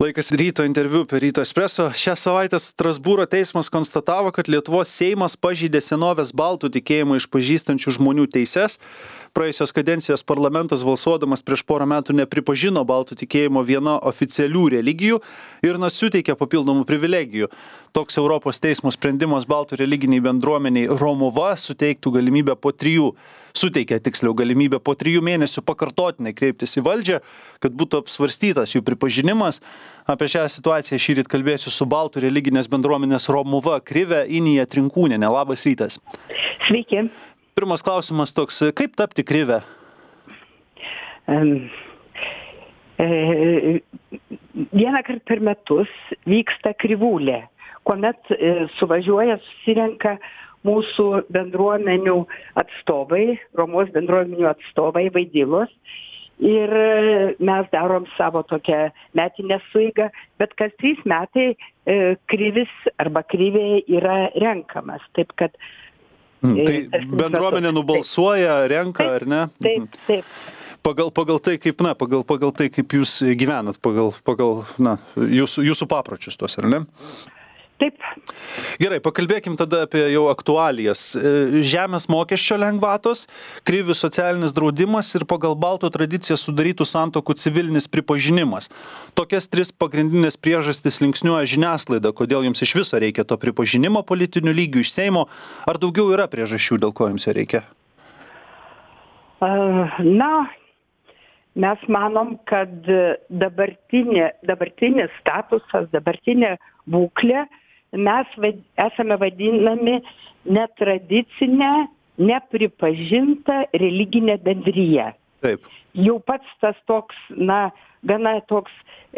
Laikas ryto interviu per Ryto Espresso. Šią savaitę Strasbūro teismas konstatavo, kad Lietuvos Seimas pažeidė senovės baltų tikėjimą išpažįstančių žmonių teises. Praėjusios kadencijos parlamentas balsuodamas prieš porą metų nepripažino baltų tikėjimo viena oficialių religijų ir suteikė papildomų privilegijų. Toks Europos teismo sprendimas baltų religiniai bendruomeniai Romuva suteikė galimybę po 3 mėnesių pakartotinai kreiptis į valdžią, kad būtų apsvarstytas jų pripažinimas. Apie šią situaciją šįryt kalbėsiu su baltų religinės bendruomenės Romuva Krive Inija Trinkūnienė. Labas rytas. Sveiki. Pirmas klausimas toks, kaip tapti Krive? Vieną kartą per metus vyksta krivūlė, kuomet susirenka mūsų bendruomenių atstovai, Romos bendruomenių atstovai, Vaidilos. Ir mes darom savo tokią metinę sueigą, bet kas 3 metai krivis arba krivė yra renkamas. Taip, kad tai bendruomenė nubalsuoja, renka, ar ne? Taip. Pagal tai, kaip jūs gyvenat, pagal jūsų papročius tos, ar ne? Taip. Gerai, pakalbėkim tada apie jau aktualijas. Žemės mokesčio lengvatos, krivių socialinis draudimas ir pagal baltų tradiciją sudarytų santuokų civilinis pripažinimas. Tokias 3 pagrindinės priežastis linksniuoja žiniasklaida, kodėl jums iš viso reikia to pripažinimo politinių lygių iš Seimo, ar daugiau yra priežasčių, dėl ko jums jo reikia? Mes manom, kad dabartinis statusas, dabartinė būklė, mes esame vadinami netradicinę, nepripažintą religinę bendriją. Taip. Jau pats tas toks, gana toks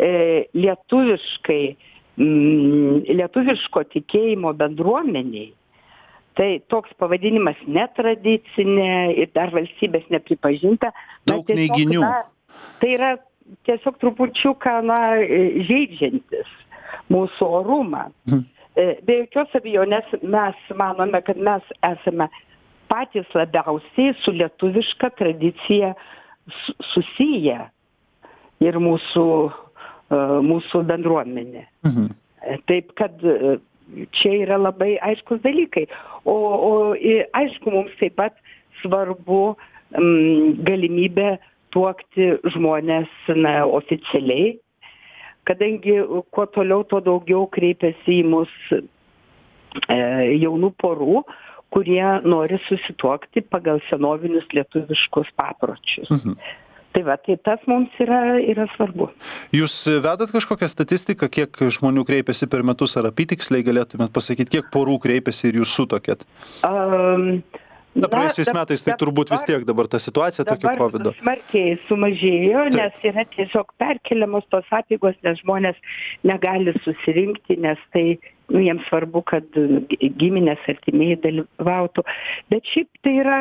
lietuviško tikėjimo bendruomeniai. Tai toks pavadinimas netradicinė ir dar valstybės nepripažinta. Daug neiginių. Tai yra tiesiog trupučiuką žeidžiantis mūsų orumą. Be jokios abejonės mes manome, kad mes esame patys labiausiai su lietuviška tradicija susiję ir mūsų bendruomenė. Taip, kad čia yra labai aiškus dalykai. O aišku, mums taip pat svarbu galimybė tuokti žmonės oficialiai, kadangi kuo toliau, tuo daugiau kreipiasi į mus jaunų porų, kurie nori susituokti pagal senovinius lietuviškus papročius. Tai tas mums yra svarbu. Jūs vedat kažkokią statistiką, kiek žmonių kreipiasi per metus, ar apytiksliai galėtumėt pasakyti, kiek porų kreipiasi ir jūs sutuokėt? Praėjusiais metais tai turbūt vis tiek dabar ta situacija tokia COVID. Dabar smarkiai sumažėjo, nes yra tiesiog perkeliamos tos apeigos, nes žmonės negali susirinkti, nes tai jiems svarbu, kad giminės artimieji dalyvautų. Bet šiaip tai yra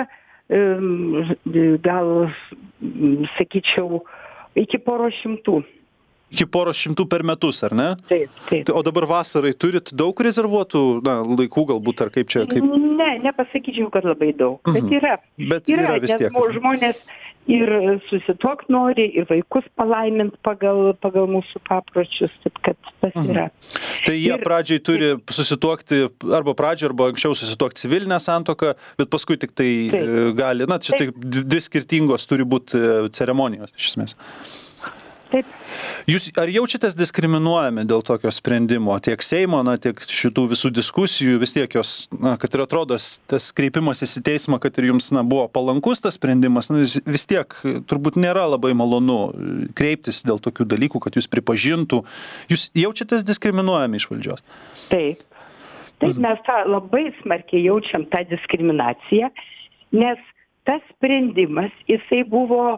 gal, sakyčiau, iki 100. Iki 100 per metus, ar ne? Taip. O dabar vasarai turit daug rezervuotų laikų galbūt, ar kaip čia? Ne, nepasakyčiau, kad labai daug. Bet yra vis tiek. Nes žmonės ir susituokt nori, ir vaikus palaimint pagal mūsų papročius, taip kad tas yra. Tai jie pradžiai turi susituokti arba anksčiau susituokti civilinę santuoką, bet paskui tik tai gali, čia tai 2 skirtingos turi būti ceremonijos, iš esmės. Taip. Jūs ar jaučiatės diskriminuojami dėl tokio sprendimo, tiek Seimo, tiek šitų visų diskusijų, vis tiek jos, kad ir atrodo tas kreipimasis į teismą, kad ir jums buvo palankus tas sprendimas, vis tiek turbūt nėra labai malonu kreiptis dėl tokių dalykų, kad jūs pripažintų. Jūs jaučiatės diskriminuojami iš valdžios? Taip, mes labai smarkiai jaučiam tą diskriminaciją, nes tas sprendimas, jisai buvo,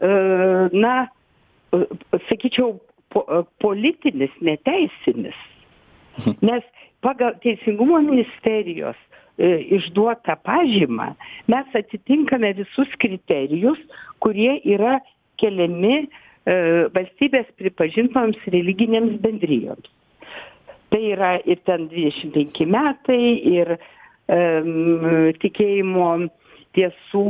sakyčiau, politinis, neteisinis. Nes pagal Teisingumo ministerijos išduotą pažymą mes atitinkame visus kriterijus, kurie yra keliami valstybės pripažintoms religinėms bendrijoms. Tai yra ir ten 25 metai, ir tikėjimo tiesų,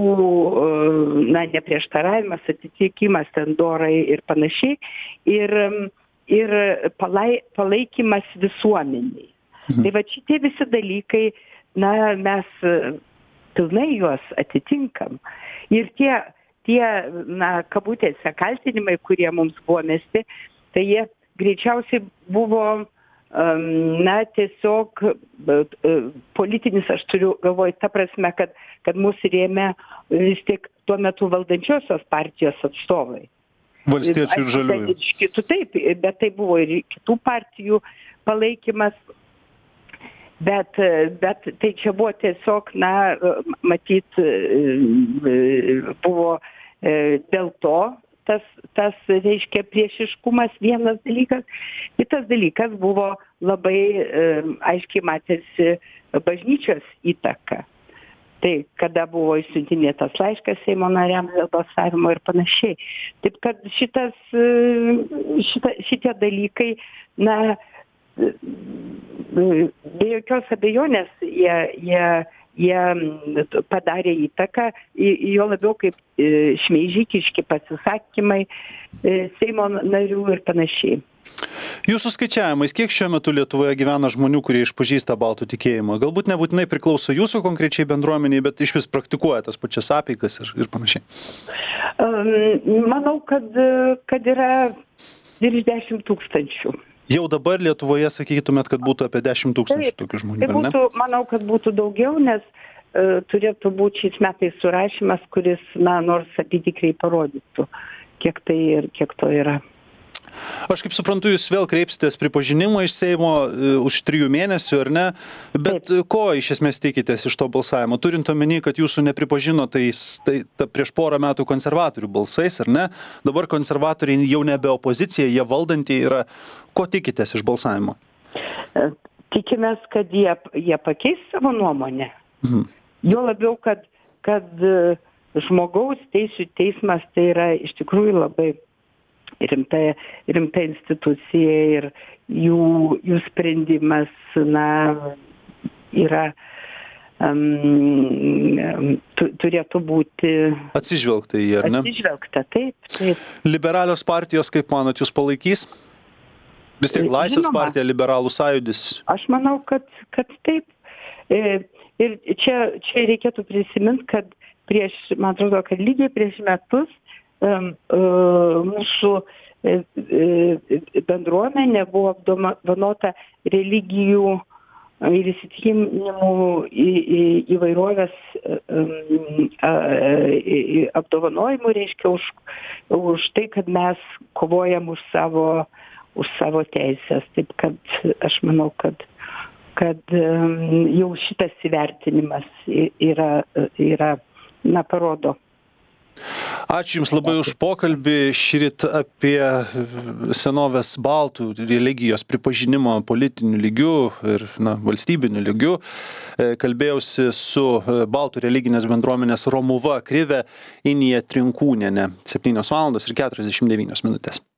neprieštaravimas, atitikimas ten dorai ir panašiai. ir palaikymas visuomeniai. Tai va šitie visi dalykai, mes pilnai juos atitinkam. Ir tie kabutėse kaltinimai, kurie mums buvo mesti, tai jie greičiausiai buvo tiesiog politinis, aš turiu galvoj, ta prasme, kad mūsų rėmė vis tiek tuo metu valdančiosios partijos atstovai. Valstiečių ir žaliųjų. Kitų taip, bet tai buvo ir kitų partijų palaikymas. Bet tai čia buvo tiesiog, matyt, buvo dėl to tas reiškia priešiškumas vienas dalykas. Kitas dalykas buvo labai aiškiai matėsi bažnyčios įtaka. Tai kada buvo išsiuntinėtas laiškas Seimo nariams dėl balsavimo ir panašiai. Taip kad šitie dalykai, be jokios abejonės jie padarė įtaką, jo labiau kaip šmeižikiški pasisakymai Seimo narių ir panašiai. Jūsų skaičiavimais, kiek šiuo metu Lietuvoje gyvena žmonių, kurie išpažįsta baltų tikėjimą? Galbūt nebūtinai priklauso jūsų konkrečiai bendruomeniai, bet išvis praktikuoja tas pačias apeigas ir panašiai. Manau, kad yra virš 10 000. Jau dabar Lietuvoje sakytumėt, kad būtų apie 10 000 tokių žmonių, ar ne? Manau, kad būtų daugiau, nes turėtų būti šiais metais surašymas, kuris, nors apytikriai parodytų, kiek tai ir kiek to yra. Aš kaip suprantu, jūs vėl kreipsitės pripažinimo iš Seimo už 3 mėnesių, ar ne? Bet ko iš esmės tikitės iš to balsavimo? Turint omeny, kad jūsų nepripažino tai prieš porą metų konservatorių balsais, ar ne? Dabar konservatoriai jau nebe opozicija, jie valdantieji yra. Ko tikitės iš balsavimo? Tikimės, kad jie pakeis savo nuomonę. Jo labiau, kad žmogaus teisių teismas tai yra iš tikrųjų labai rimta institucija ir jų sprendimas, yra, turėtų būti atsižvelgta į jį, ar ne? Atsižvelgta, taip. Liberalios partijos, kaip manot, jūs palaikys? Vis tiek Laisvės partija, Liberalų sąjūdis. Aš manau, kad taip. Ir čia reikėtų prisiminti, kad man atrodo, kad lygiai prieš metus mūsų bendruomenė buvo apdovanota religijų ir įsitikinimų įvairovės apdovanojimų, reiškia už tai, kad mes kovojam už savo teisės. Taip kad aš manau, kad jau šitas įvertinimas yra parodo. Ačiū Jums labai už pokalbį šįryt apie senovės baltų religijos pripažinimo politiniu lygiu ir valstybiniu lygiu. Kalbėjausi su baltų religinės bendruomenės Romuva Krive Inija Trinkūnienė. 7:49.